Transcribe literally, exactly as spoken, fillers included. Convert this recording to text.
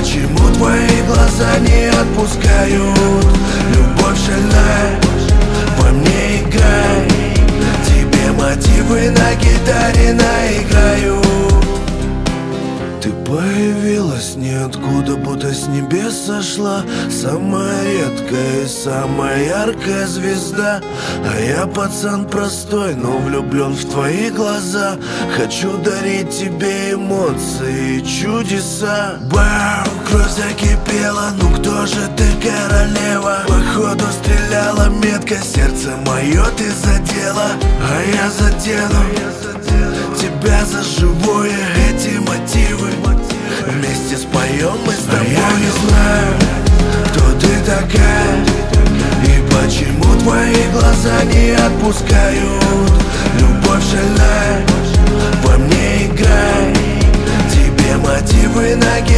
почему твои глаза не отпускают? Любовь шальная во мне играй, тебе мотивы на гитаре наиграю. Ты появилась ниоткуда, будто с небес сошла, самая редкая и самая яркая звезда. А я пацан простой, но влюблен в твои глаза. Хочу дарить тебе эмоции и чудеса. Бау, кровь закипела, ну кто же ты, королева? Походу стреляла метко, сердце мое ты задела. А я задену тебя за живое, эти мотивы вместе споем мы с тобой. А я не знаю, кто ты такая и почему твои глаза не отпускают. Любовь шальная во мне играй, тебе мотивы на